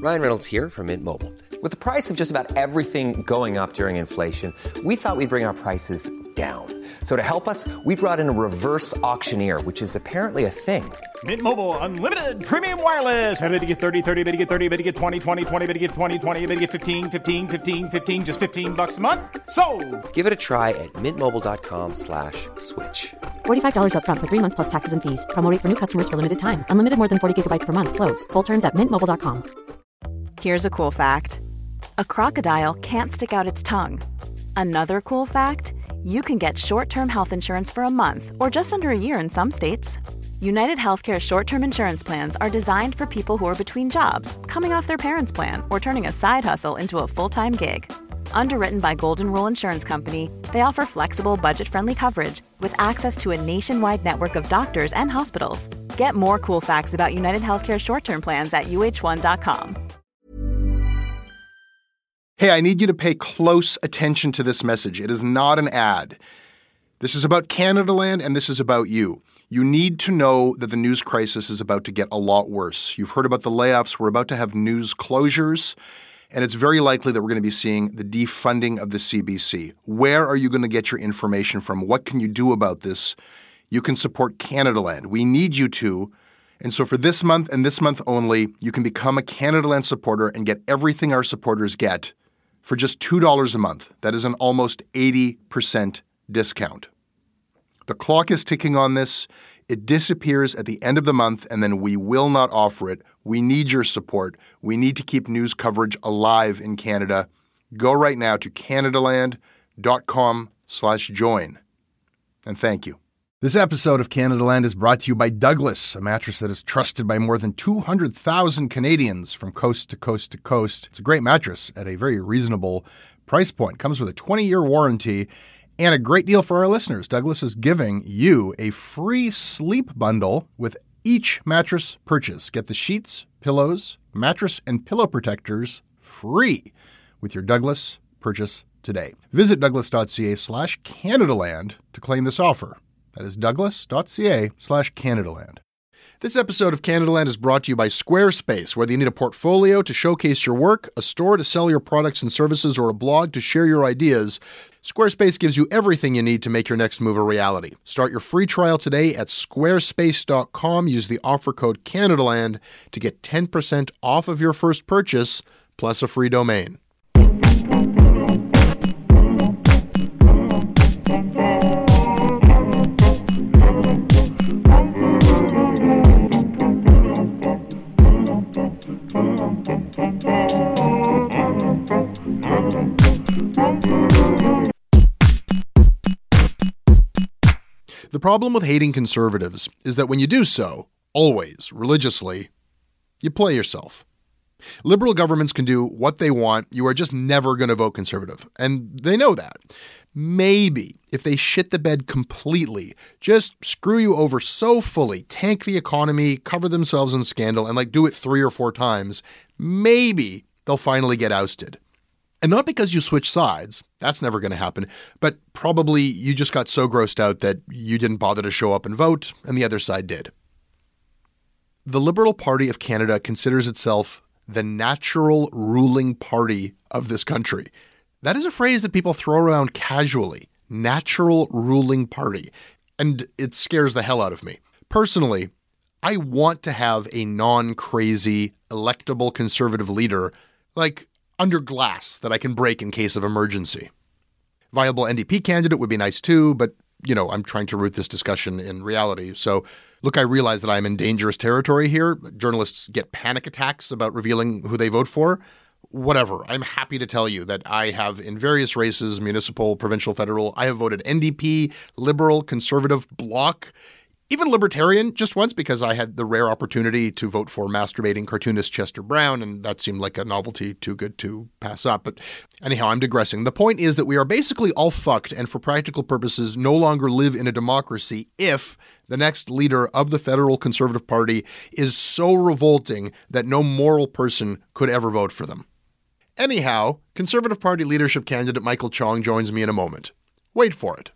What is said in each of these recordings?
Ryan Reynolds here from Mint Mobile. With the price of just about everything going up during inflation, we thought we'd bring our prices down. So to help us, we brought in a reverse auctioneer, which is apparently a thing. Mint Mobile Unlimited Premium Wireless. How to get 30, 30, bit to get 30, bit to get 20, 20, 20, bit to get 20, 20, bit to get 15, 15, 15, 15, just $15 a month? Sold! Give it a try at mintmobile.com/switch. $45 up front for 3 months plus taxes and fees. Promo rate for new customers for limited time. Unlimited more than 40 gigabytes per month. Slows full terms at mintmobile.com. Here's a cool fact. A crocodile can't stick out its tongue. Another cool fact, you can get short-term health insurance for a month or just under a year in some states. United Healthcare short-term insurance plans are designed for people who are between jobs, coming off their parents' plan, or turning a side hustle into a full-time gig. Underwritten by Golden Rule Insurance Company, they offer flexible, budget-friendly coverage with access to a nationwide network of doctors and hospitals. Get more cool facts about United Healthcare short-term plans at uh1.com. Hey, I need you to pay close attention to this message. It is not an ad. This is about Canadaland, and this is about you. You need to know that the news crisis is about to get a lot worse. You've heard about the layoffs. We're about to have news closures, and it's very likely that we're going to be seeing the defunding of the CBC. Where are you going to get your information from? What can you do about this? You can support Canadaland. We need you to. And so for this month and this month only, you can become a Canadaland supporter and get everything our supporters get for just $2 a month. That is an almost 80% discount. The clock is ticking on this. It disappears at the end of the month, and then we will not offer it. We need your support. We need to keep news coverage alive in Canada. Go right now to canadaland.com/join. And thank you. This episode of Canadaland is brought to you by Douglas, a mattress that is trusted by more than 200,000 Canadians from coast to coast to coast. It's a great mattress at a very reasonable price point. Comes with a 20-year warranty and a great deal for our listeners. Douglas is giving you a free sleep bundle with each mattress purchase. Get the sheets, pillows, mattress, and pillow protectors free with your Douglas purchase today. Visit douglas.ca/Canadaland to claim this offer. That is douglas.ca/Canadaland. This episode of Canadaland is brought to you by Squarespace. Whether you need a portfolio to showcase your work, a store to sell your products and services, or a blog to share your ideas, Squarespace gives you everything you need to make your next move a reality. Start your free trial today at squarespace.com. Use the offer code Canadaland to get 10% off of your first purchase, plus a free domain. The problem with hating conservatives is that when you do so, always, religiously, you play yourself. Liberal governments can do what they want. You are just never going to vote conservative. And they know that. Maybe if they shit the bed completely, just screw you over so fully, tank the economy, cover themselves in scandal, and do it 3 or 4 times, maybe they'll finally get ousted. And not because you switch sides, that's never going to happen, but probably you just got so grossed out that you didn't bother to show up and vote, and the other side did. The Liberal Party of Canada considers itself the natural ruling party of this country. That is a phrase that people throw around casually, natural ruling party, and it scares the hell out of me. Personally, I want to have a non-crazy, electable conservative leader, under glass that I can break in case of emergency. Viable NDP candidate would be nice too, but, I'm trying to root this discussion in reality. So, look, I realize that I'm in dangerous territory here. Journalists get panic attacks about revealing who they vote for. Whatever. I'm happy to tell you that I have, in various races, municipal, provincial, federal, I have voted NDP, Liberal, Conservative, Bloc, even Libertarian just once because I had the rare opportunity to vote for masturbating cartoonist Chester Brown, and that seemed like a novelty too good to pass up. But anyhow, I'm digressing. The point is that we are basically all fucked and for practical purposes no longer live in a democracy if the next leader of the Federal Conservative Party is so revolting that no moral person could ever vote for them. Anyhow, Conservative Party leadership candidate Michael Chong joins me in a moment. Wait for it.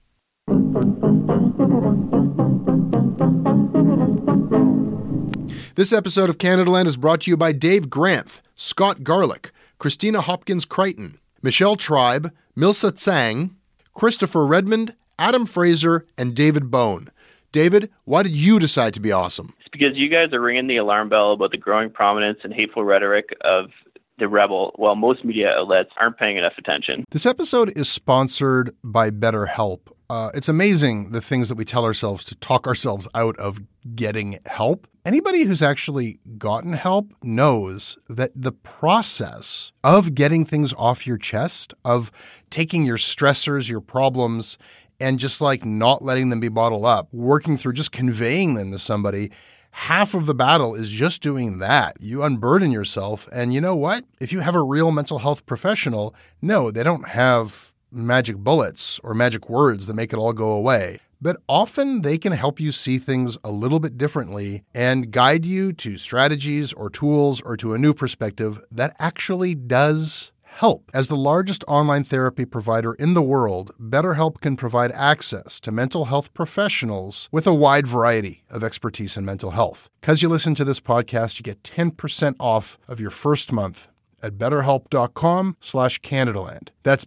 This episode of Canadaland is brought to you by Dave Granth, Scott Garlick, Christina Hopkins-Crichton, Michelle Tribe, Milsa Tsang, Christopher Redmond, Adam Fraser, and David Bone. David, why did you decide to be awesome? It's because you guys are ringing the alarm bell about the growing prominence and hateful rhetoric of the rebel, while most media outlets aren't paying enough attention. This episode is sponsored by BetterHelp. It's amazing the things that we tell ourselves to talk ourselves out of getting help. Anybody who's actually gotten help knows that the process of getting things off your chest, of taking your stressors, your problems, and just like not letting them be bottled up, working through just conveying them to somebody, half of the battle is just doing that. You unburden yourself. And you know what? If you have a real mental health professional, no, they don't have magic bullets or magic words that make it all go away. But often they can help you see things a little bit differently and guide you to strategies or tools or to a new perspective that actually does help. As the largest online therapy provider in the world, BetterHelp can provide access to mental health professionals with a wide variety of expertise in mental health. Because you listen to this podcast, you get 10% off of your first month at betterhelp.com/Canadaland. That's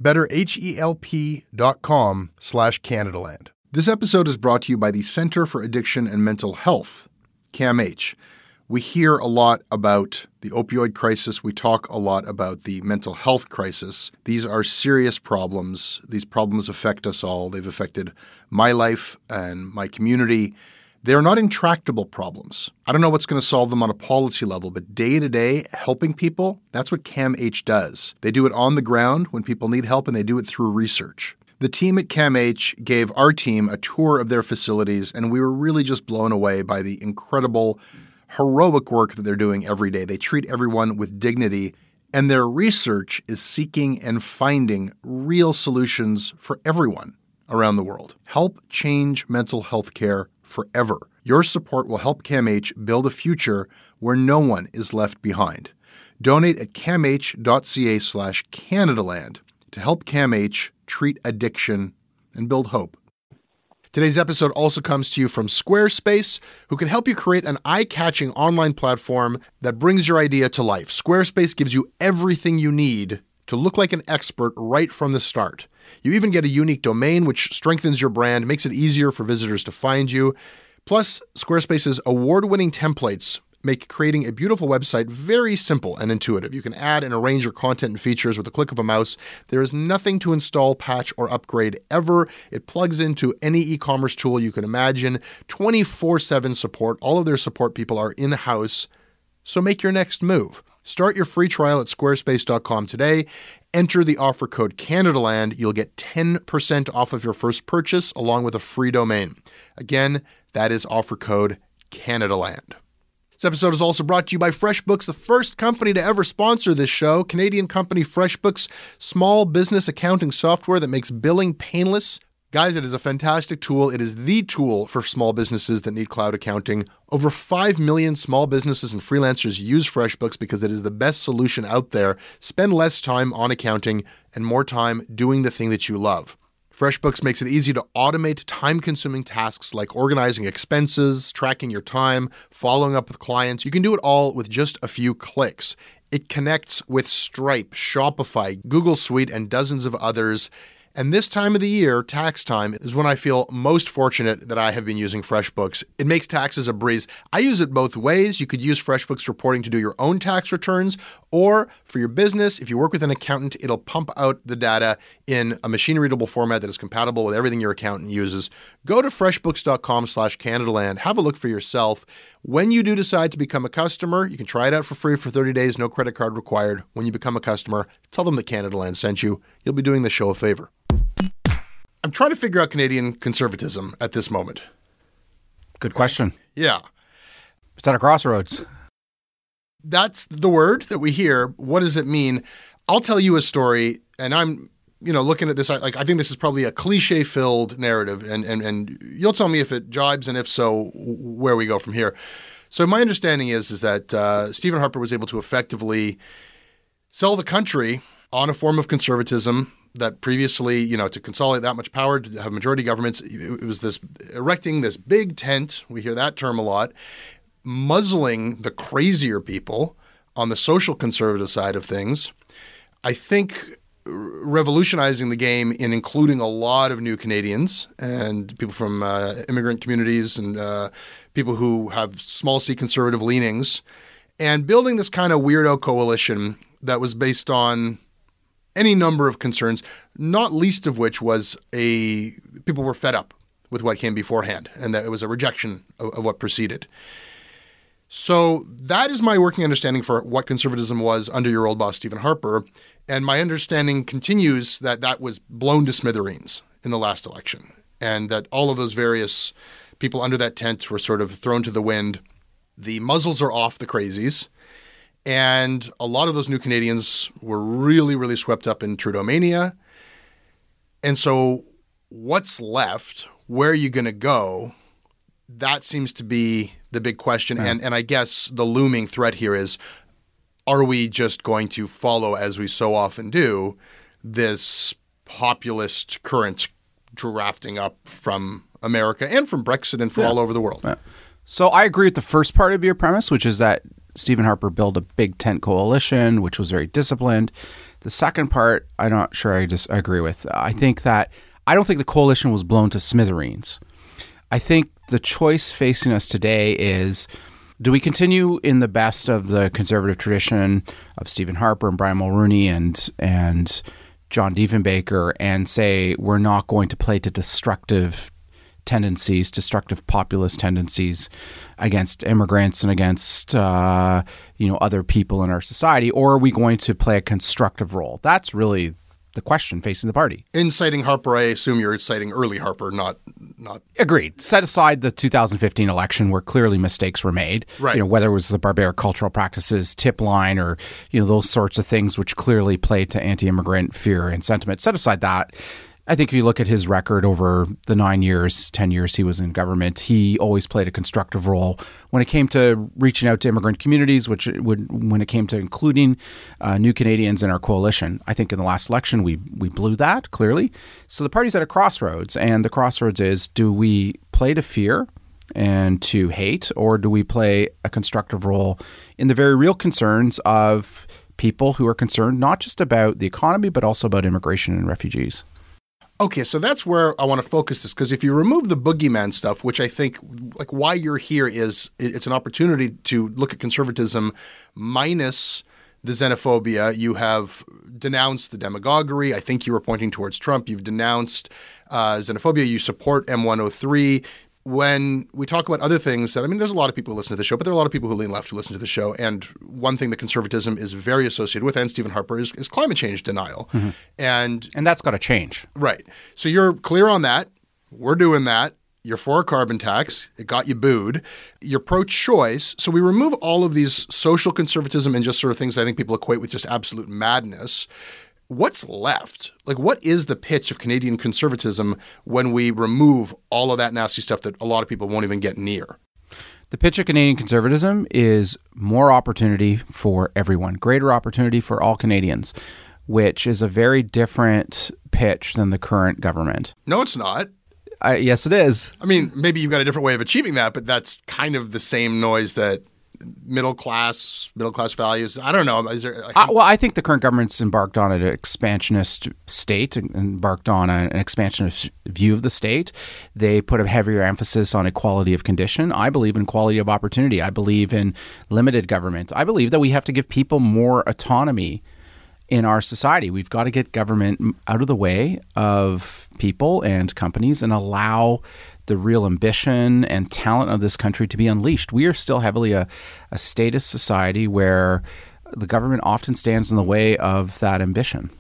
betterhelp.com/Canadaland. This episode is brought to you by the Center for Addiction and Mental Health, CAMH. We hear a lot about the opioid crisis. We talk a lot about the mental health crisis. These are serious problems. These problems affect us all. They've affected my life and my community. They're not intractable problems. I don't know what's going to solve them on a policy level, but day to day, helping people, that's what CAMH does. They do it on the ground when people need help, and they do it through research. The team at CAMH gave our team a tour of their facilities, and we were really just blown away by the incredible heroic work that they're doing every day. They treat everyone with dignity, and their research is seeking and finding real solutions for everyone around the world. Help change mental health care forever. Your support will help CAMH build a future where no one is left behind. Donate at camh.ca/Canadaland to help CAMH treat addiction and build hope. Today's episode also comes to you from Squarespace, who can help you create an eye-catching online platform that brings your idea to life. Squarespace gives you everything you need to look like an expert right from the start. You even get a unique domain, which strengthens your brand, makes it easier for visitors to find you. Plus, Squarespace's award-winning templates make creating a beautiful website very simple and intuitive. You can add and arrange your content and features with the click of a mouse. There is nothing to install, patch, or upgrade ever. It plugs into any e-commerce tool you can imagine. 24/7 support. All of their support people are in-house. So make your next move. Start your free trial at squarespace.com today. Enter the offer code CanadaLand. You'll get 10% off of your first purchase along with a free domain. Again, that is offer code CanadaLand. This episode is also brought to you by FreshBooks, the first company to ever sponsor this show. Canadian company FreshBooks, small business accounting software that makes billing painless. Guys, it is a fantastic tool. It is the tool for small businesses that need cloud accounting. Over 5 million small businesses and freelancers use FreshBooks because it is the best solution out there. Spend less time on accounting and more time doing the thing that you love. FreshBooks makes it easy to automate time-consuming tasks like organizing expenses, tracking your time, following up with clients. You can do it all with just a few clicks. It connects with Stripe, Shopify, Google Suite, and dozens of others. And this time of the year, tax time, is when I feel most fortunate that I have been using FreshBooks. It makes taxes a breeze. I use it both ways. You could use FreshBooks reporting to do your own tax returns, or for your business, if you work with an accountant, it'll pump out the data in a machine-readable format that is compatible with everything your accountant uses. Go to freshbooks.com/CanadaLand. Have a look for yourself. When you do decide to become a customer, you can try it out for free for 30 days, no credit card required. When you become a customer, tell them that CanadaLand sent you. You'll be doing the show a favor. I'm trying to figure out Canadian conservatism at this moment. Good question. Yeah. It's at a crossroads. That's the word that we hear. What does it mean? I'll tell you a story, and I'm, looking at this, I think this is probably a cliche-filled narrative, and you'll tell me if it jibes, and if so, where we go from here. So my understanding is that Stephen Harper was able to effectively sell the country on a form of conservatism that previously, to consolidate that much power, to have majority governments, it was this erecting this big tent. We hear that term a lot. muzzling the crazier people on the social conservative side of things. I think revolutionizing the game in including a lot of new Canadians and people from immigrant communities and people who have small c conservative leanings, and building this kind of weirdo coalition that was based on any number of concerns, not least of which was people were fed up with what came beforehand, and that it was a rejection of what preceded. So that is my working understanding for what conservatism was under your old boss, Stephen Harper. And my understanding continues that that was blown to smithereens in the last election, and that all of those various people under that tent were sort of thrown to the wind. The muzzles are off the crazies. And a lot of those new Canadians were really, really swept up in Trudeau mania. And so what's left? Where are you going to go? That seems to be the big question. Yeah. And I guess the looming threat here is, are we just going to follow, as we so often do, this populist current drafting up from America and from Brexit and from all over the world? Yeah. So I agree with the first part of your premise, which is that Stephen Harper built a big tent coalition, which was very disciplined. The second part, I'm not sure I agree with. I don't think the coalition was blown to smithereens. I think the choice facing us today is, do we continue in the best of the conservative tradition of Stephen Harper and Brian Mulroney and John Diefenbaker and say we're not going to play to destructive populist tendencies against immigrants and against other people in our society, or are we going to play a constructive role? That's really the question facing the party. In citing Harper, I assume you're citing early Harper, not. Agreed. Set aside the 2015 election where clearly mistakes were made. Right. Whether it was the barbaric cultural practices tip line or those sorts of things which clearly played to anti-immigrant fear and sentiment. Set aside that. I think if you look at his record over the 10 years he was in government, he always played a constructive role when it came to reaching out to immigrant communities, when it came to including new Canadians in our coalition. I think in the last election, we blew that, clearly. So the party's at a crossroads, and the crossroads is, do we play to fear and to hate, or do we play a constructive role in the very real concerns of people who are concerned not just about the economy, but also about immigration and refugees? Okay, so that's where I want to focus this, because if you remove the boogeyman stuff, which I think, like, why you're here is it's an opportunity to look at conservatism minus the xenophobia. You have denounced the demagoguery. I think you were pointing towards Trump. You've denounced xenophobia. You support M103. When we talk about other things there's a lot of people who listen to the show, but there are a lot of people who lean left who listen to the show. And one thing that conservatism is very associated with, and Stephen Harper, is climate change denial. Mm-hmm. And that's got to change. Right. So you're clear on that. We're doing that. You're for a carbon tax. It got you booed. You're pro-choice. So we remove all of these social conservatism and just sort of things I think people equate with just absolute madness. What's left? Like, what is the pitch of Canadian conservatism when we remove all of that nasty stuff that a lot of people won't even get near? The pitch of Canadian conservatism is more opportunity for everyone, greater opportunity for all Canadians, which is a very different pitch than the current government. No, it's not. Yes, it is. Maybe you've got a different way of achieving that, but that's kind of the same noise that middle class values. I don't know. I think the current government's embarked on an expansionist state, embarked on an expansionist view of the state. They put a heavier emphasis on equality of condition. I believe in equality of opportunity. I believe in limited government. I believe that we have to give people more autonomy in our society. We've got to get government out of the way of people and companies and allow the real ambition and talent of this country to be unleashed. We are still heavily a statist society where the government often stands in the way of that ambition.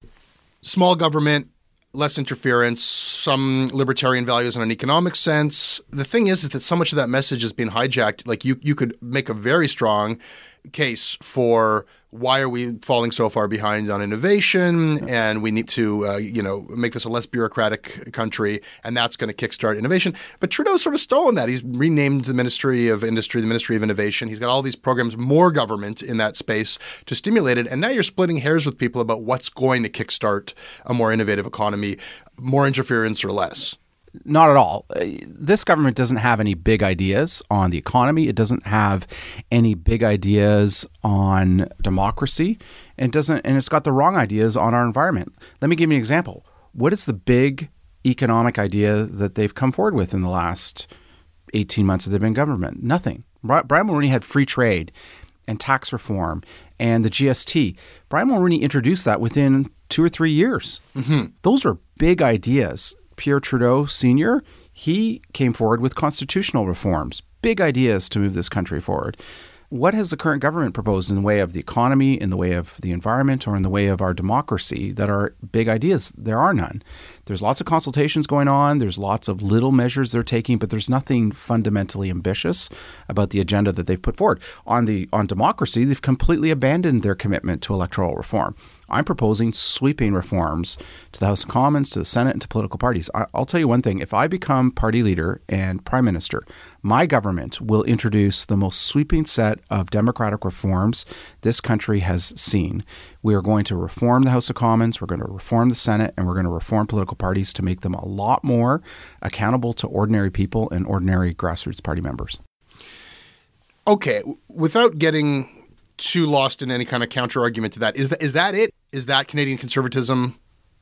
Small government, less interference, some libertarian values in an economic sense. The thing is that so much of that message has been hijacked. Like you could make a very strong case for why are we falling so far behind on innovation, and we need to make this a less bureaucratic country, and that's going to kickstart innovation. But Trudeau's sort of stolen that. He's renamed the Ministry of Industry the Ministry of Innovation. He's got all these programs, more government in that space to stimulate it, and now you're splitting hairs with people about what's going to kickstart a more innovative economy, more interference or less. Not at all. This government doesn't have any big ideas on the economy. It doesn't have any big ideas on democracy, and it's got the wrong ideas on our environment. Let me give you an example. What is the big economic idea that they've come forward with in the last 18 months that they've been in government? Nothing. Brian Mulroney had free trade and tax reform and the GST. Brian Mulroney introduced that within 2 or 3 years. Mm-hmm. Those are big ideas. Pierre Trudeau Sr., he came forward with constitutional reforms, big ideas to move this country forward. What has the current government proposed in the way of the economy, in the way of the environment, or in the way of our democracy that are big ideas? There are none. There's lots of consultations going on. There's lots of little measures they're taking, but there's nothing fundamentally ambitious about the agenda that they've put forward. On democracy, they've completely abandoned their commitment to electoral reform. I'm proposing sweeping reforms to the House of Commons, to the Senate, and to political parties. I'll tell you one thing. If I become party leader and prime minister, my government will introduce the most sweeping set of democratic reforms this country has seen. We are going to reform the House of Commons, we're going to reform the Senate, and we're going to reform political parties to make them a lot more accountable to ordinary people and ordinary grassroots party members. Okay, without getting too lost in any kind of counter argument to that, is that it? Is that Canadian conservatism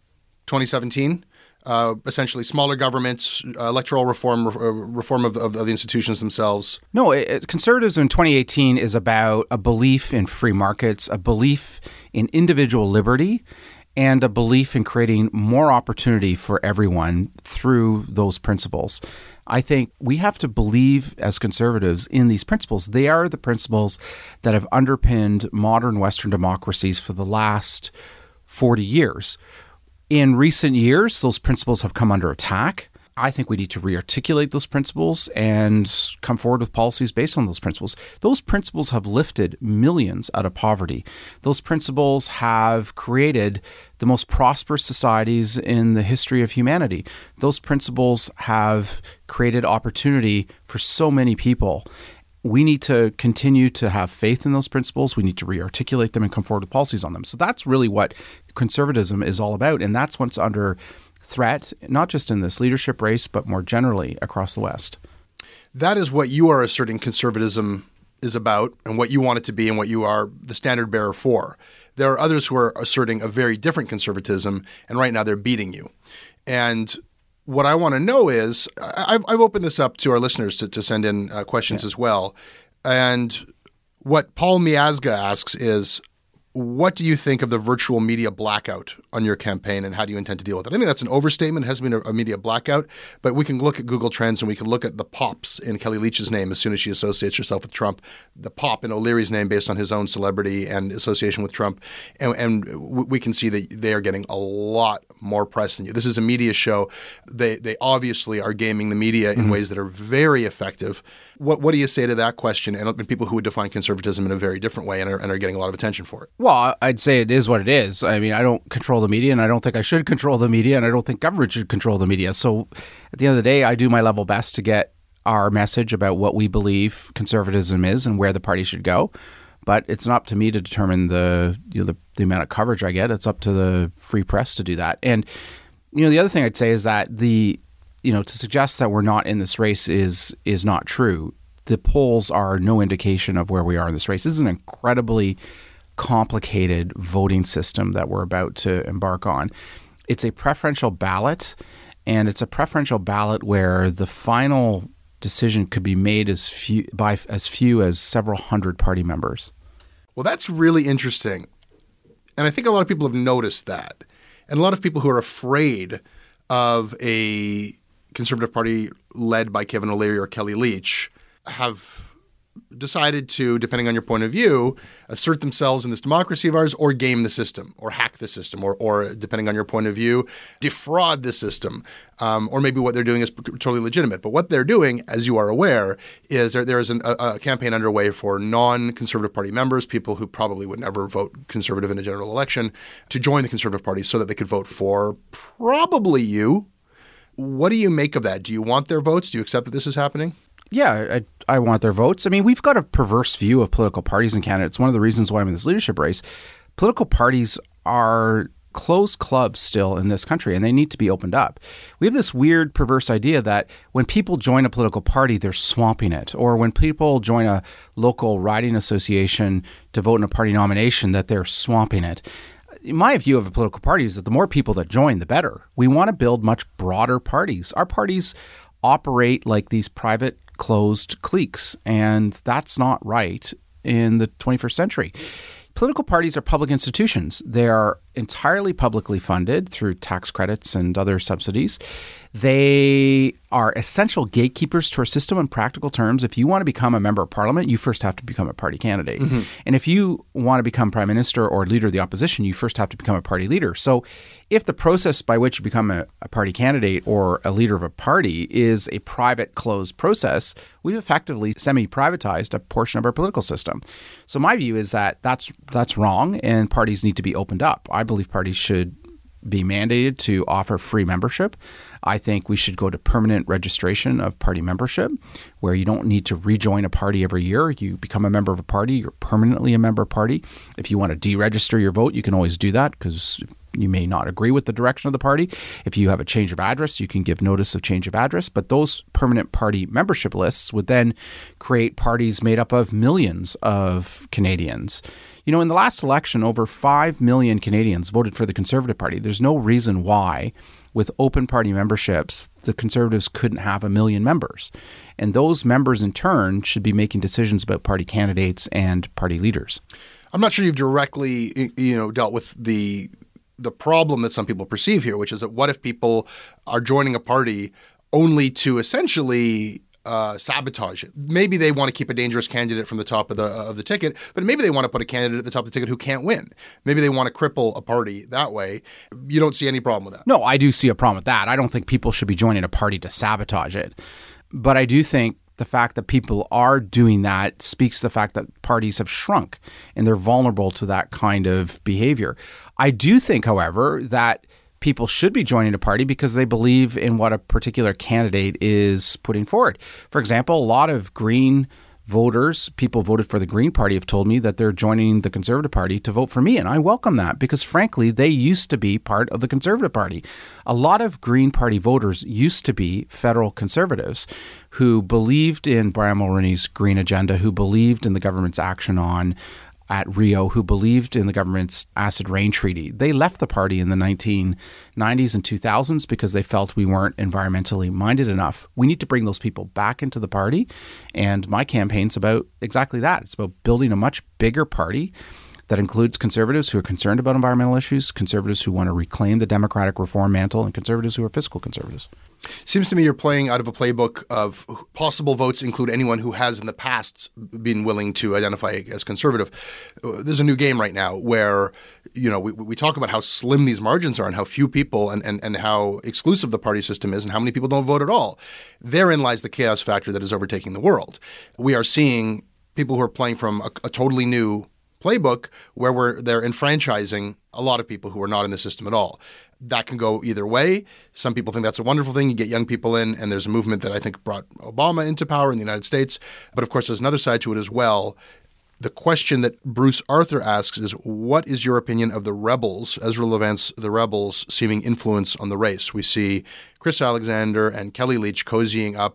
2017? Essentially smaller governments, electoral reform of the institutions themselves? No, conservatism in 2018 is about a belief in free markets, a belief in individual liberty, and a belief in creating more opportunity for everyone through those principles. I think we have to believe as conservatives in these principles. They are the principles that have underpinned modern Western democracies for the last 40 years. In recent years, those principles have come under attack. I think we need to re-articulate those principles and come forward with policies based on those principles. Those principles have lifted millions out of poverty. Those principles have created the most prosperous societies in the history of humanity. Those principles have created opportunity for so many people. We need to continue to have faith in those principles. We need to re-articulate them and come forward with policies on them. So that's really what conservatism is all about. And that's what's under threat, not just in this leadership race, but more generally across the West. That is what you are asserting conservatism is about and what you want it to be and what you are the standard bearer for. There are others who are asserting a very different conservatism, and right now they're beating you. And what I want to know is, I've opened this up to our listeners to send in questions as well. And what Paul Miazga asks is, what do you think of the virtual media blackout on your campaign, and how do you intend to deal with it? I think that's an overstatement. It hasn't been a media blackout, but we can look at Google Trends and we can look at the pops in Kelly Leitch's name as soon as she associates herself with Trump, the pop in O'Leary's name based on his own celebrity and association with Trump, and we can see that they are getting a lot more press than you. This is a media show. They obviously are gaming the media in ways that are very effective. What do you say to that question and people who would define conservatism in a very different way and are getting a lot of attention for it? Well, I'd say it is what it is. I mean, I don't control the media, and I don't think I should control the media, and I don't think government should control the media. So at the end of the day, I do my level best to get our message about what we believe conservatism is and where the party should go. But it's not up to me to determine the amount of coverage I get. It's up to the free press to do that. And the other thing I'd say is that to suggest that we're not in this race is not true. The polls are no indication of where we are in this race. This is an incredibly complicated voting system that we're about to embark on. It's a preferential ballot, and it's a preferential ballot where the final decision could be made by as few as several hundred party members. Well, that's really interesting. And I think a lot of people have noticed that. And a lot of people who are afraid of a Conservative Party led by Kevin O'Leary or Kelly Leitch have decided to, depending on your point of view, assert themselves in this democracy of ours or game the system or hack the system or depending on your point of view, defraud the system. Or maybe what they're doing is totally legitimate. But what they're doing, as you are aware, is there is a campaign underway for non-Conservative Party members, people who probably would never vote Conservative in a general election, to join the Conservative Party so that they could vote for probably you. What do you make of that? Do you want their votes? Do you accept that this is happening? Yeah, I want their votes. I mean, we've got a perverse view of political parties in Canada. It's one of the reasons why I'm in this leadership race. Political parties are closed clubs still in this country, and they need to be opened up. We have this weird, perverse idea that when people join a political party, they're swamping it. Or when people join a local riding association to vote in a party nomination, that they're swamping it. My view of a political party is that the more people that join, the better. We want to build much broader parties. Our parties operate like these private, closed cliques, and that's not right in the 21st century. Political parties are public institutions. They are entirely publicly funded through tax credits and other subsidies. They are essential gatekeepers to our system in practical terms. If you want to become a member of parliament, you first have to become a party candidate. Mm-hmm. And if you want to become prime minister or leader of the opposition, you first have to become a party leader. So if the process by which you become a party candidate or a leader of a party is a private, closed process, we've effectively semi-privatized a portion of our political system. So my view is that that's wrong, and parties need to be opened up. I believe parties should be mandated to offer free membership. I think we should go to permanent registration of party membership, where you don't need to rejoin a party every year. You become a member of a party, you're permanently a member of a party. If you want to deregister your vote, you can always do that because you may not agree with the direction of the party. If you have a change of address, you can give notice of change of address. But those permanent party membership lists would then create parties made up of millions of Canadians. You know, in the last election, over 5 million Canadians voted for the Conservative Party. There's no reason why, with open party memberships, the Conservatives couldn't have 1 million members. And those members, in turn, should be making decisions about party candidates and party leaders. I'm not sure you've directly, dealt with the problem that some people perceive here, which is that what if people are joining a party only to essentially sabotage it? Maybe they want to keep a dangerous candidate from the top of the ticket, but maybe they want to put a candidate at the top of the ticket who can't win. Maybe they want to cripple a party that way. You don't see any problem with that? No, I do see a problem with that. I don't think people should be joining a party to sabotage it. But I do think the fact that people are doing that speaks to the fact that parties have shrunk and they're vulnerable to that kind of behavior. I do think, however, that people should be joining a party because they believe in what a particular candidate is putting forward. For example, a lot of Green voters, people voted for the Green Party, have told me that they're joining the Conservative Party to vote for me. And I welcome that because, frankly, they used to be part of the Conservative Party. A lot of Green Party voters used to be federal Conservatives who believed in Brian Mulroney's Green Agenda, who believed in the government's action at Rio, who believed in the government's acid rain treaty. They left the party in the 1990s and 2000s because they felt we weren't environmentally minded enough. We need to bring those people back into the party. And my campaign's about exactly that. It's about building a much bigger party that includes Conservatives who are concerned about environmental issues, Conservatives who want to reclaim the democratic reform mantle, and Conservatives who are fiscal Conservatives. Seems to me you're playing out of a playbook of possible votes include anyone who has in the past been willing to identify as conservative. There's a new game right now where, we talk about how slim these margins are and how few people and how exclusive the party system is and how many people don't vote at all. Therein lies the chaos factor that is overtaking the world. We are seeing people who are playing from a totally new playbook where they're enfranchising a lot of people who are not in the system at all. That can go either way. Some people think that's a wonderful thing. You get young people in, and there's a movement that I think brought Obama into power in the United States. But of course, there's another side to it as well. The question that Bruce Arthur asks is, what is your opinion of the rebels, Ezra Levant's The Rebels, seeming influence on the race? We see Chris Alexander and Kelly Leitch cozying up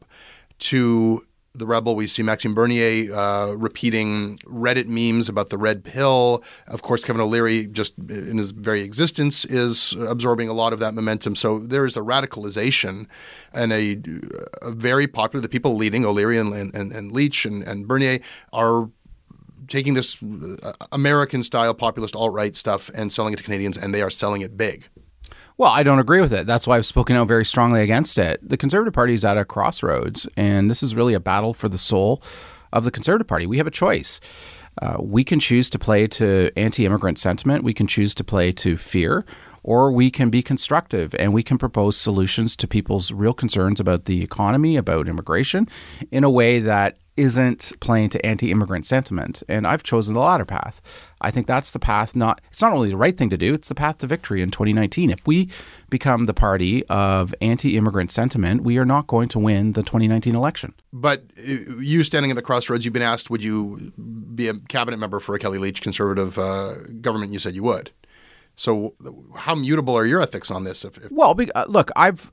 to the Rebel. We see Maxime Bernier repeating Reddit memes about the red pill. Of course, Kevin O'Leary, just in his very existence, is absorbing a lot of that momentum. So there is a radicalization and a very popular, the people leading, O'Leary and Leitch and Bernier, are taking this American-style populist alt-right stuff and selling it to Canadians, and they are selling it big. Well, I don't agree with it. That's why I've spoken out very strongly against it. The Conservative Party is at a crossroads, and this is really a battle for the soul of the Conservative Party. We have a choice. We can choose to play to anti-immigrant sentiment. We can choose to play to fear, or we can be constructive and we can propose solutions to people's real concerns about the economy, about immigration, in a way that isn't playing to anti-immigrant sentiment. And I've chosen the latter path. I think that's the path. It's not only the right thing to do, it's the path to victory in 2019. If we become the party of anti-immigrant sentiment, we are not going to win the 2019 election. But you standing at the crossroads, you've been asked, would you be a cabinet member for a Kelly Leitch Conservative government? You said you would. So how mutable are your ethics on this? Well, look,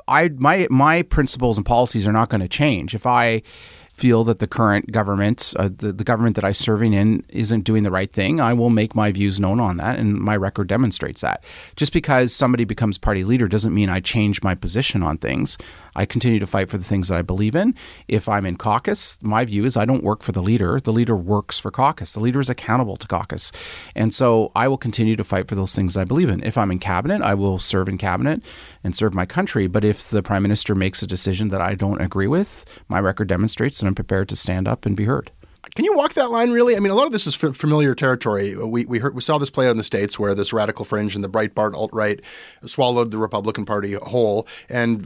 my principles and policies are not going to change. If I feel that the current government, the government that I'm serving in, isn't doing the right thing, I will make my views known on that, and my record demonstrates that. Just because somebody becomes party leader doesn't mean I change my position on things. I continue to fight for the things that I believe in. If I'm in caucus, my view is I don't work for the leader. The leader works for caucus. The leader is accountable to caucus. And so I will continue to fight for those things I believe in. If I'm in cabinet, I will serve in cabinet and serve my country. But if the prime minister makes a decision that I don't agree with, my record demonstrates that I'm prepared to stand up and be heard. Can you walk that line, really? I mean, a lot of this is familiar territory. We saw this play out in the States where this radical fringe and the Breitbart alt-right swallowed the Republican Party whole. And,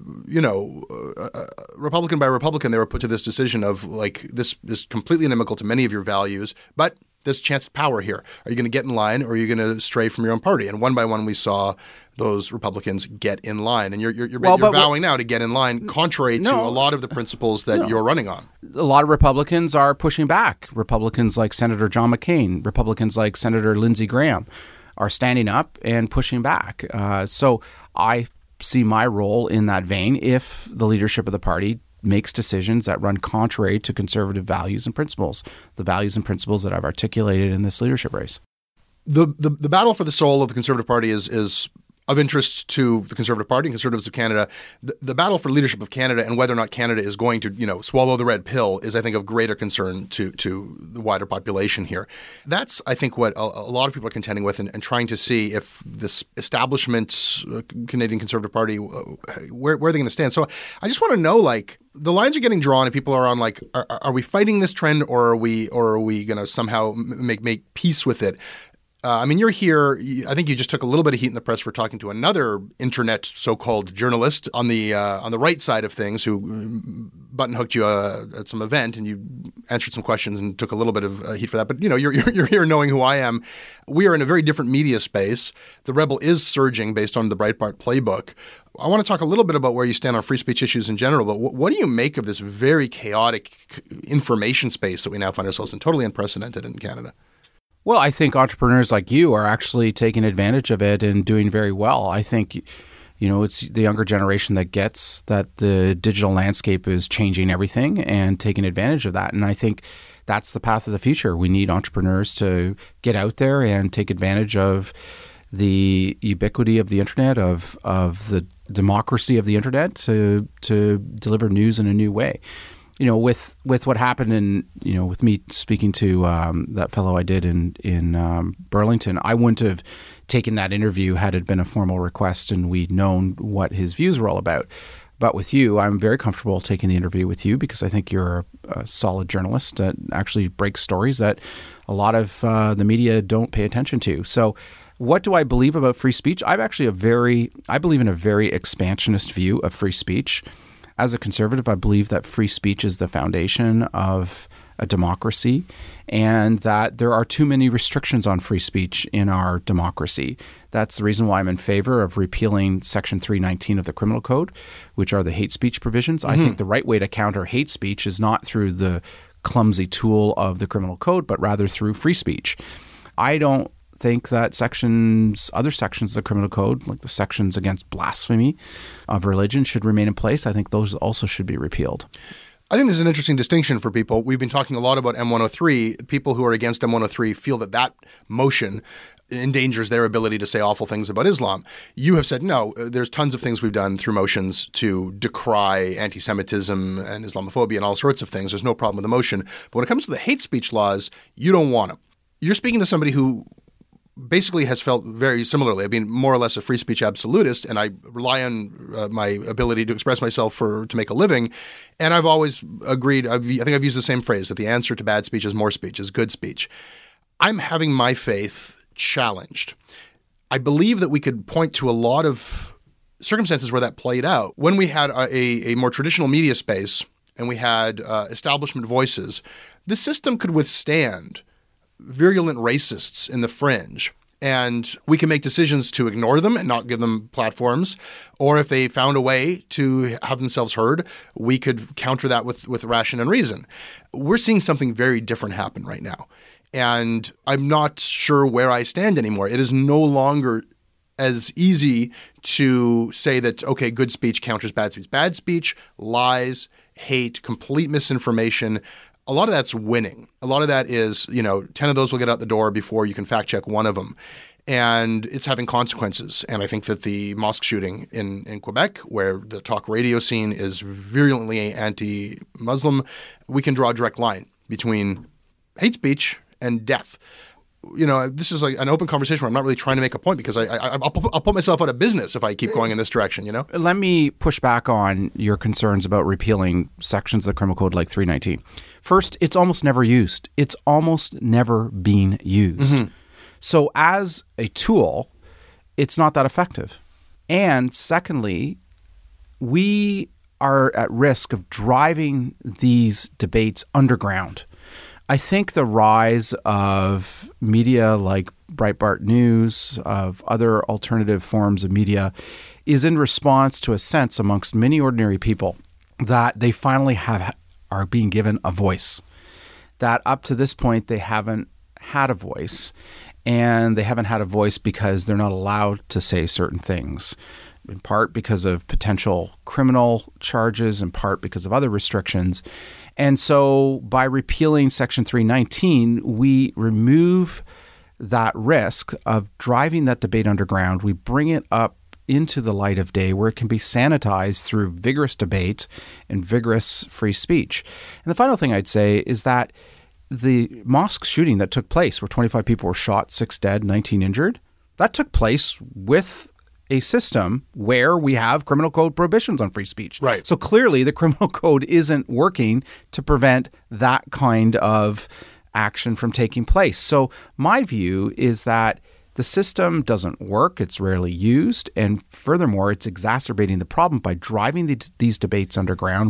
Republican by Republican, they were put to this decision of, like, this is completely inimical to many of your values, but there's a chance of power here. Are you going to get in line, or are you going to stray from your own party? And one by one, we saw those Republicans get in line. And you're vowing now to get in line, contrary to a lot of the principles that you're running on. A lot of Republicans are pushing back. Republicans like Senator John McCain, Republicans like Senator Lindsey Graham are standing up and pushing back. So I see my role in that vein if the leadership of the party makes decisions that run contrary to conservative values and principles, the values and principles that I've articulated in this leadership race. The battle for the soul of the Conservative Party is of interest to the Conservative Party and Conservatives of Canada. The battle for leadership of Canada and whether or not Canada is going to, swallow the red pill is, I think, of greater concern to the wider population here. That's, I think, what a lot of people are contending with and trying to see if this establishment Canadian Conservative Party, where are they going to stand. So I just want to know, the lines are getting drawn and people are on, are we fighting this trend, or are we going to somehow make peace with it? You're here. I think you just took a little bit of heat in the press for talking to another internet so-called journalist on the right side of things who button hooked you at some event, and you answered some questions and took a little bit of heat for that. But you're here knowing who I am. We are in a very different media space. The Rebel is surging based on the Breitbart playbook. I want to talk a little bit about where you stand on free speech issues in general, but what do you make of this very chaotic information space that we now find ourselves in, totally unprecedented in Canada? Well, I think entrepreneurs like you are actually taking advantage of it and doing very well. I think, it's the younger generation that gets that the digital landscape is changing everything and taking advantage of that. And I think that's the path of the future. We need entrepreneurs to get out there and take advantage of the ubiquity of the internet, of the democracy of the internet to deliver news in a new way. With what happened with me speaking to that fellow I did in Burlington, I wouldn't have taken that interview had it been a formal request and we'd known what his views were all about. But with you, I'm very comfortable taking the interview with you because I think you're a solid journalist that actually breaks stories that a lot of the media don't pay attention to. So what do I believe about free speech? I believe in a very expansionist view of free speech. As a conservative, I believe that free speech is the foundation of a democracy and that there are too many restrictions on free speech in our democracy. That's the reason why I'm in favor of repealing Section 319 of the Criminal Code, which are the hate speech provisions. Mm-hmm. I think the right way to counter hate speech is not through the clumsy tool of the Criminal Code, but rather through free speech. I don't think that other sections of the Criminal Code, like the sections against blasphemy of religion, should remain in place. I think those also should be repealed. I think there's an interesting distinction for people. We've been talking a lot about M103. People who are against M103 feel that motion endangers their ability to say awful things about Islam. You have said, no, there's tons of things we've done through motions to decry anti-Semitism and Islamophobia and all sorts of things. There's no problem with the motion. But when it comes to the hate speech laws, you don't want them. You're speaking to somebody who basically has felt very similarly. I've been more or less a free speech absolutist, and I rely on my ability to express myself to make a living. And I've always agreed, I think I've used the same phrase, that the answer to bad speech is more speech, is good speech. I'm having my faith challenged. I believe that we could point to a lot of circumstances where that played out. When we had a more traditional media space and we had establishment voices, the system could withstand virulent racists in the fringe, and we can make decisions to ignore them and not give them platforms, or if they found a way to have themselves heard, we could counter that with ration and reason. We're seeing something very different happen right now, and I'm not sure where I stand anymore. It is no longer as easy to say that, okay, good speech counters bad speech. Bad speech, lies, hate, complete misinformation, a lot of that's winning. A lot of that is, 10 of those will get out the door before you can fact check one of them. And it's having consequences. And I think that the mosque shooting in Quebec, where the talk radio scene is virulently anti-Muslim, we can draw a direct line between hate speech and death. This is like an open conversation where I'm not really trying to make a point because I'll put myself out of business if I keep going in this direction, Let me push back on your concerns about repealing sections of the Criminal Code like 319. First, it's almost never used. It's almost never been used. Mm-hmm. So as a tool, it's not that effective. And secondly, we are at risk of driving these debates underground. I think the rise of media like Breitbart News, of other alternative forms of media, is in response to a sense amongst many ordinary people that they finally are being given a voice. That up to this point, they haven't had a voice. And they haven't had a voice because they're not allowed to say certain things, in part because of potential criminal charges, in part because of other restrictions. And so by repealing Section 319, we remove that risk of driving that debate underground. We bring it up into the light of day where it can be sanitized through vigorous debate and vigorous free speech. And the final thing I'd say is that the mosque shooting that took place, where 25 people were shot, 6 dead, 19 injured, that took place with a system where we have criminal code prohibitions on free speech. Right. So clearly the criminal code isn't working to prevent that kind of action from taking place. So my view is that the system doesn't work. It's rarely used. And furthermore, it's exacerbating the problem by driving these debates underground,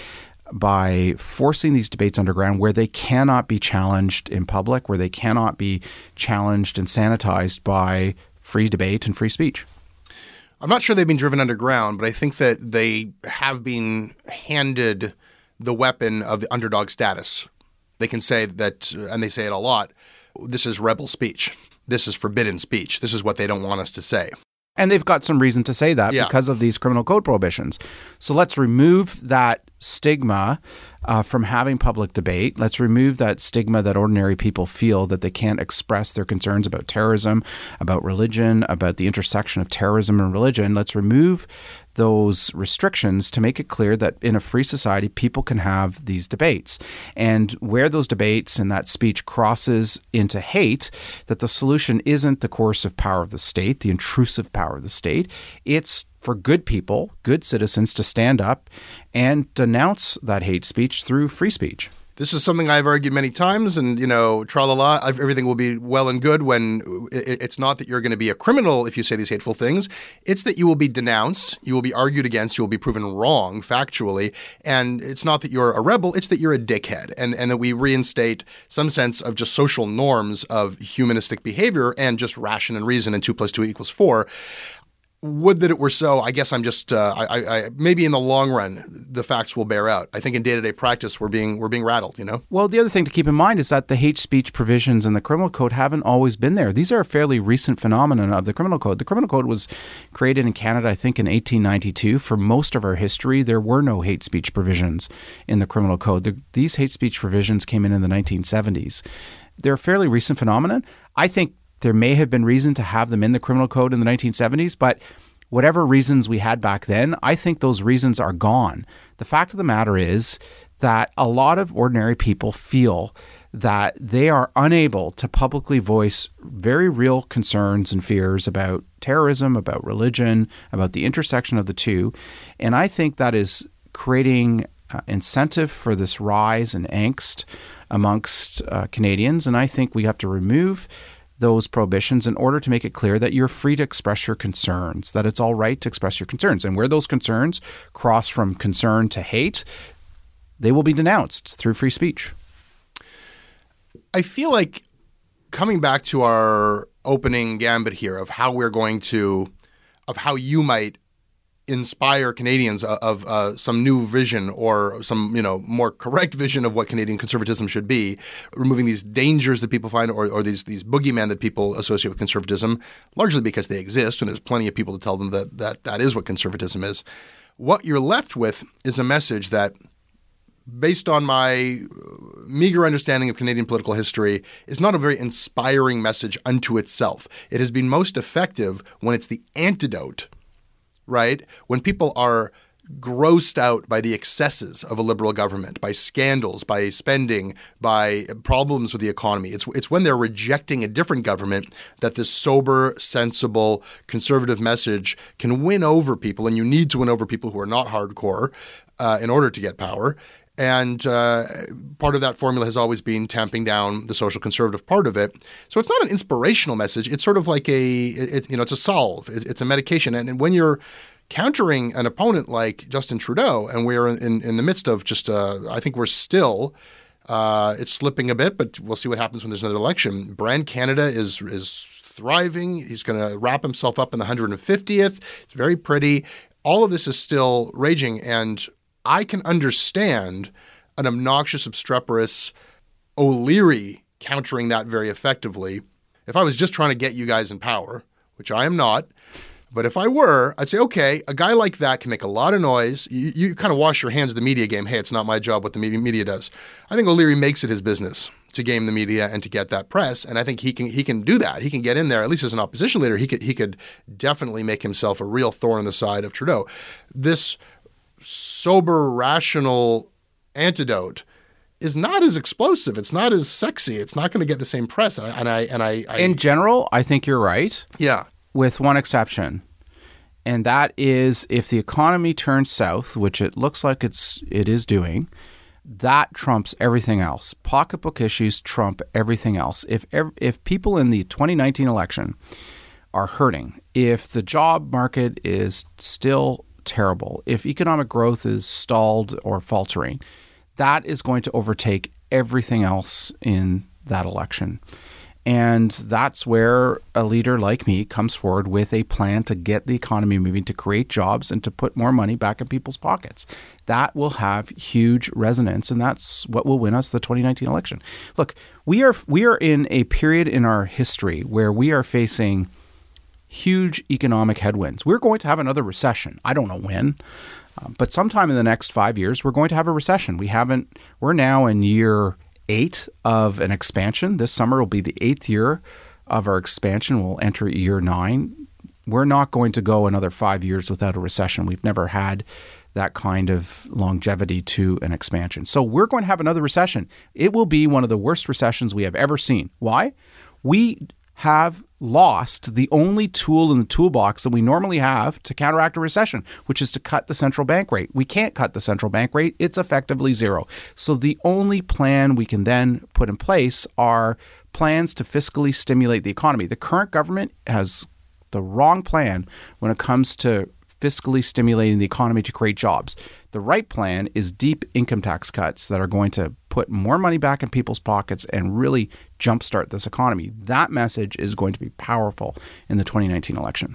by forcing these debates underground where they cannot be challenged in public, where they cannot be challenged and sanitized by free debate and free speech. I'm not sure they've been driven underground, but I think that they have been handed the weapon of the underdog status. They can say that, and they say it a lot, this is rebel speech. This is forbidden speech. This is what they don't want us to say. And they've got some reason to say that because of these criminal code prohibitions. So let's remove that stigma from having public debate. Let's remove that stigma that ordinary people feel that they can't express their concerns about terrorism, about religion, about the intersection of terrorism and religion. Let's remove those restrictions to make it clear that in a free society, people can have these debates. And where those debates and that speech crosses into hate, that the solution isn't the coercive power of the state, the intrusive power of the state. It's for good people, good citizens to stand up and denounce that hate speech through free speech. This is something I've argued many times, and, tra-la-la, everything will be well and good when it's not that you're going to be a criminal if you say these hateful things. It's that you will be denounced, you will be argued against, you will be proven wrong factually, and it's not that you're a rebel, it's that you're a dickhead, and that we reinstate some sense of just social norms of humanistic behavior and just ration and reason, and 2 + 2 = 4. Would that it were so. I guess I'm just maybe in the long run the facts will bear out. I think in day-to-day practice we're being rattled, Well, the other thing to keep in mind is that the hate speech provisions in the criminal code haven't always been there. These are a fairly recent phenomenon of the criminal code. The criminal code was created in Canada, I think, in 1892. For most of our history, there were no hate speech provisions in the criminal code. These hate speech provisions came in the 1970s. They're a fairly recent phenomenon. I think there may have been reason to have them in the criminal code in the 1970s, but whatever reasons we had back then, I think those reasons are gone. The fact of the matter is that a lot of ordinary people feel that they are unable to publicly voice very real concerns and fears about terrorism, about religion, about the intersection of the two. And I think that is creating incentive for this rise in angst amongst Canadians. And I think we have to remove those prohibitions in order to make it clear that you're free to express your concerns, that it's all right to express your concerns. And where those concerns cross from concern to hate, they will be denounced through free speech. I feel like coming back to our opening gambit here of how you might inspire Canadians of some new vision or some, more correct vision of what Canadian conservatism should be, removing these dangers that people find or these boogeymen that people associate with conservatism, largely because they exist, and there's plenty of people to tell them that is what conservatism is. What you're left with is a message that, based on my meager understanding of Canadian political history, is not a very inspiring message unto itself. It has been most effective when it's the antidote, right? When people are grossed out by the excesses of a Liberal government, by scandals, by spending, by problems with the economy. It's when they're rejecting a different government that this sober, sensible, conservative message can win over people, and you need to win over people who are not hardcore in order to get power. And part of that formula has always been tamping down the social conservative part of it. So it's not an inspirational message. It's sort of like it's a solve. It's a medication. And when you're countering an opponent like Justin Trudeau, and we're in the midst of just, I think we're still, it's slipping a bit, but we'll see what happens when there's another election. Brand Canada is thriving. He's going to wrap himself up in the 150th. It's very pretty. All of this is still raging, and I can understand an obnoxious, obstreperous O'Leary countering that very effectively. If I was just trying to get you guys in power, which I am not, but if I were, I'd say, okay, a guy like that can make a lot of noise. You kind of wash your hands of the media game. Hey, it's not my job what the media does. I think O'Leary makes it his business to game the media and to get that press, and I think he can do that. He can get in there, at least as an opposition leader. He could definitely make himself a real thorn in the side of Trudeau. This sober, rational antidote is not as explosive. It's not as sexy. It's not going to get the same press. And I in general, I think you're right. Yeah. With one exception, and that is if the economy turns south, which it looks like it is doing, that trumps everything else. Pocketbook issues trump everything else. If people in the 2019 election are hurting, if the job market is still terrible, if economic growth is stalled or faltering, that is going to overtake everything else in that election. And that's where a leader like me comes forward with a plan to get the economy moving, to create jobs, and to put more money back in people's pockets. That will have huge resonance, and that's what will win us the 2019 election. Look, we are in a period in our history where we are facing huge economic headwinds. We're going to have another recession. I don't know when, but sometime in the next 5 years, we're going to have a recession. We're now in year 8 of an expansion. This summer will be the 8th year of our expansion. We'll enter year 9. We're not going to go another 5 years without a recession. We've never had that kind of longevity to an expansion. So we're going to have another recession. It will be one of the worst recessions we have ever seen. Why? We have lost the only tool in the toolbox that we normally have to counteract a recession, which is to cut the central bank rate. We can't cut the central bank rate. It's effectively zero. So the only plan we can then put in place are plans to fiscally stimulate the economy. The current government has the wrong plan when it comes to fiscally stimulating the economy to create jobs. The right plan is deep income tax cuts that are going to put more money back in people's pockets and really jumpstart this economy. That message is going to be powerful in the 2019 election.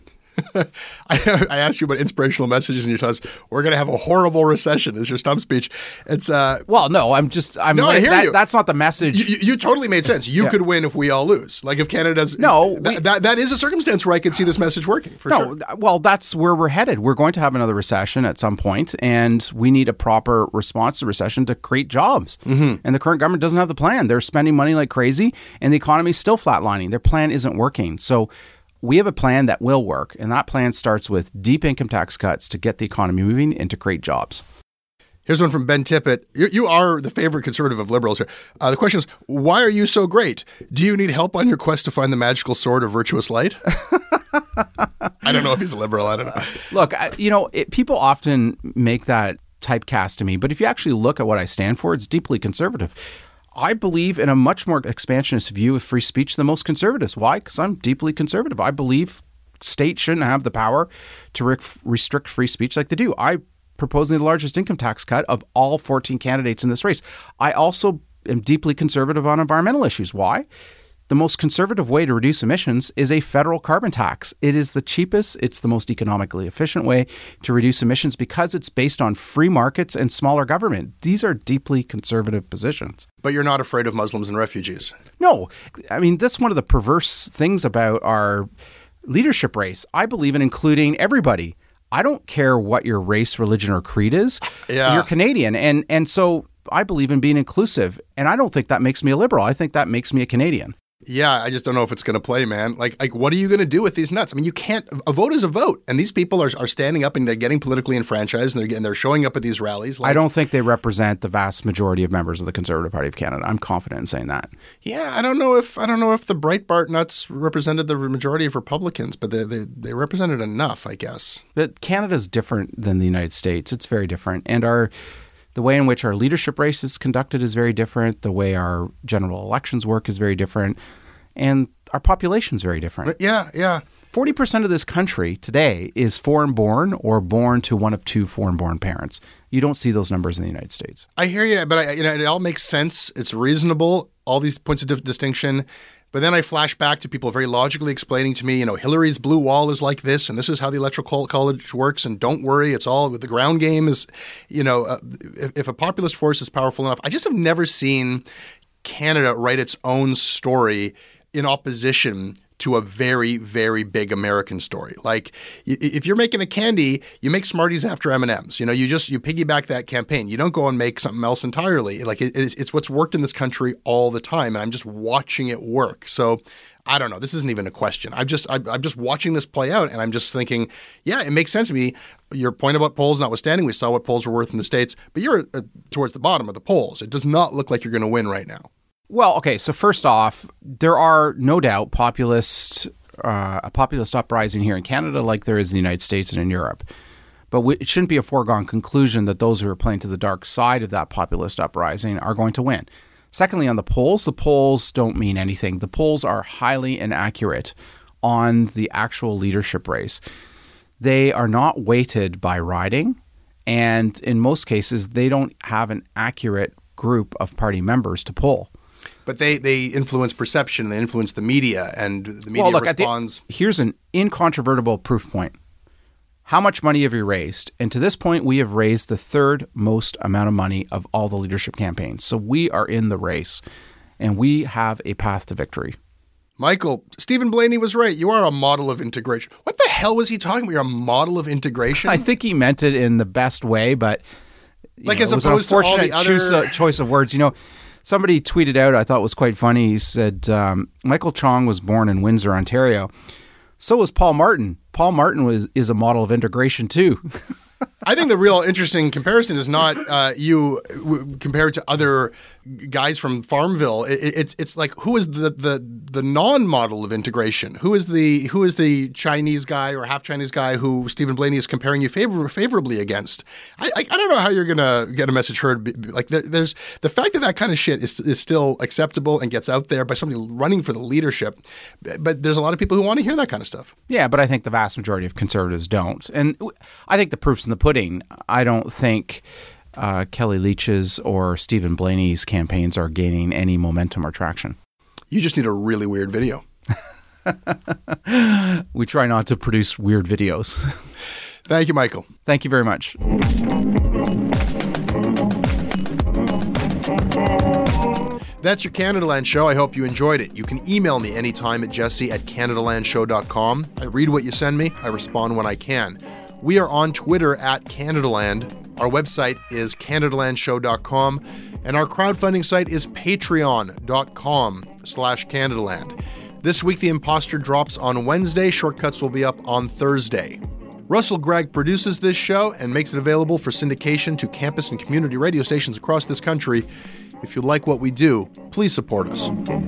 I asked you about inspirational messages, and you told us we're going to have a horrible recession. Is your stump speech? It's well, no, I hear you. That's not the message. You totally made sense. You could win if we all lose. Like if Canada's that is a circumstance where I could see this message working for sure. Well, that's where we're headed. We're going to have another recession at some point, and we need a proper response to recession to create jobs. Mm-hmm. And the current government doesn't have the plan. They're spending money like crazy, and the economy is still flatlining. Their plan isn't working. So we have a plan that will work, and that plan starts with deep income tax cuts to get the economy moving and to create jobs. Here's one from Ben Tippett. You are the favorite conservative of Liberals here. The question is, why are you so great? Do you need help on your quest to find the magical sword of virtuous light? I don't know if he's a Liberal. I don't know. Look, people often make that typecast to me, but if you actually look at what I stand for, it's deeply conservative. I believe in a much more expansionist view of free speech than most conservatives. Why? Because I'm deeply conservative. I believe states shouldn't have the power to restrict free speech like they do. I proposing the largest income tax cut of all 14 candidates in this race. I also am deeply conservative on environmental issues. Why? The most conservative way to reduce emissions is a federal carbon tax. It is the cheapest, it's the most economically efficient way to reduce emissions because it's based on free markets and smaller government. These are deeply conservative positions. But you're not afraid of Muslims and refugees? No. I mean, that's one of the perverse things about our leadership race. I believe in including everybody. I don't care what your race, religion, or creed is. Yeah. You're Canadian. And so I believe in being inclusive. And I don't think that makes me a liberal. I think that makes me a Canadian. Yeah, I just don't know if it's going to play, man. Like, what are you going to do with these nuts? I mean, you can't. A vote is a vote, and these people are standing up and they're getting politically enfranchised, and they're showing up at these rallies. I don't think they represent the vast majority of members of the Conservative Party of Canada. I'm confident in saying that. Yeah, I don't know if the Breitbart nuts represented the majority of Republicans, but they represented enough, I guess. But Canada's different than the United States. It's very different, and the way in which our leadership race is conducted is very different. The way our general elections work is very different. And our population is very different. Yeah. 40% of this country today is foreign-born or born to one of two foreign-born parents. You don't see those numbers in the United States. I hear you, but it all makes sense. It's reasonable, all these points of distinction. But then I flash back to people very logically explaining to me, Hillary's blue wall is like this, and this is how the Electoral College works, and don't worry, it's all the ground game is, if a populist force is powerful enough. I just have never seen Canada write its own story in opposition to a very, very big American story. Like, if you're making a candy, you make Smarties after M&Ms. You piggyback that campaign. You don't go and make something else entirely. Like, it's what's worked in this country all the time, and I'm just watching it work. So I don't know. This isn't even a question. I'm just watching this play out, and I'm just thinking, yeah, it makes sense to me. Your point about polls notwithstanding, we saw what polls were worth in the States, but you're towards the bottom of the polls. It does not look like you're going to win right now. Well, okay, so first off, there are no doubt a populist uprising here in Canada like there is in the United States and in Europe. But it shouldn't be a foregone conclusion that those who are playing to the dark side of that populist uprising are going to win. Secondly, on the polls don't mean anything. The polls are highly inaccurate on the actual leadership race. They are not weighted by riding, and in most cases, they don't have an accurate group of party members to poll. But they influence perception, they influence the media, and the media responds. Here's an incontrovertible proof point. How much money have you raised? And to this point, we have raised the third most amount of money of all the leadership campaigns. So we are in the race, and we have a path to victory. Michael, Stephen Blaney was right. You are a model of integration. What the hell was he talking about? You're a model of integration? I think he meant it in the best way, but as opposed to all the other choice of words. Somebody tweeted out, I thought was quite funny. He said, Michael Chong was born in Windsor, Ontario. So was Paul Martin. Paul Martin is a model of integration too. I think the real interesting comparison is not you compared to other guys from Farmville. It's like, who is the non-model of integration? Who is the Chinese guy or half Chinese guy who Stephen Blaney is comparing you favorably against? I don't know how you're gonna get a message heard. Like, there's the fact that kind of shit is still acceptable and gets out there by somebody running for the leadership. But there's a lot of people who want to hear that kind of stuff. Yeah, but I think the vast majority of conservatives don't, and I think the proof's in the pudding. I don't think Kelly Leitch's or Stephen Blaney's campaigns are gaining any momentum or traction. You just need a really weird video. We try not to produce weird videos. Thank you, Michael. Thank you very much. That's your Canadaland show. I hope you enjoyed it. You can email me anytime at jesse@canadalandshow.com. I read what you send me. I respond when I can. We are on Twitter at Canadaland. Our website is CanadaLandShow.com, and our crowdfunding site is Patreon.com/Canadaland. This week, The Imposter drops on Wednesday. Shortcuts will be up on Thursday. Russell Gregg produces this show and makes it available for syndication to campus and community radio stations across this country. If you like what we do, please support us.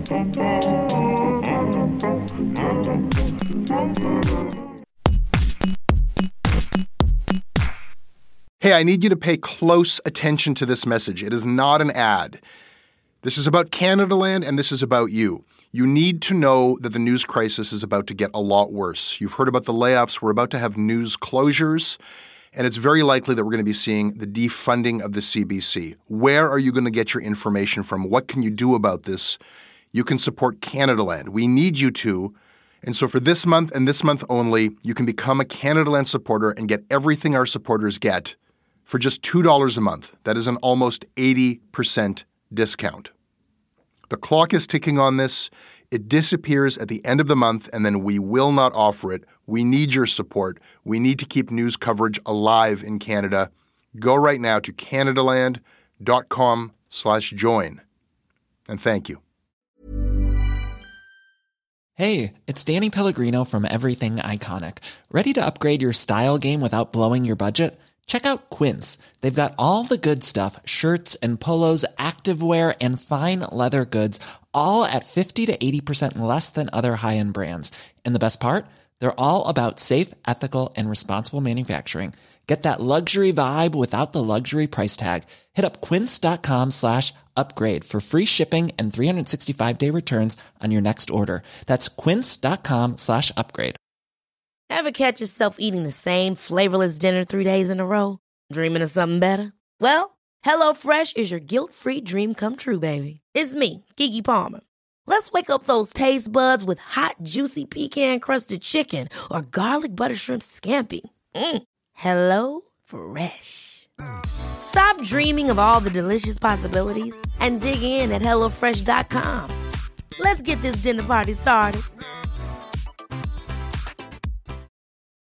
Hey, I need you to pay close attention to this message. It is not an ad. This is about Canadaland, and this is about you. You need to know that the news crisis is about to get a lot worse. You've heard about the layoffs. We're about to have news closures, and it's very likely that we're going to be seeing the defunding of the CBC. Where are you going to get your information from? What can you do about this? you can support Canadaland. We need you to. And so for this month and this month only, you can become a Canadaland supporter and get everything our supporters get for just $2 a month. That is an almost 80% discount. The clock is ticking on this. It disappears at the end of the month, and then we will not offer it. We need your support. We need to keep news coverage alive in Canada. Go right now to canadaland.com/join. And thank you. Hey, it's Danny Pellegrino from Everything Iconic. Ready to upgrade your style game without blowing your budget? Check out Quince. They've got all the good stuff, shirts and polos, activewear, and fine leather goods, all at 50 to 80% less than other high-end brands. And the best part? They're all about safe, ethical, and responsible manufacturing. Get that luxury vibe without the luxury price tag. Hit up quince.com/upgrade for free shipping and 365-day returns on your next order. That's quince.com/upgrade. Ever catch yourself eating the same flavorless dinner 3 days in a row? Dreaming of something better? Well, HelloFresh is your guilt-free dream come true, baby. It's me, Keke Palmer. Let's wake up those taste buds with hot, juicy pecan-crusted chicken or garlic butter shrimp scampi. Hello Fresh. Stop dreaming of all the delicious possibilities and dig in at HelloFresh.com. Let's get this dinner party started.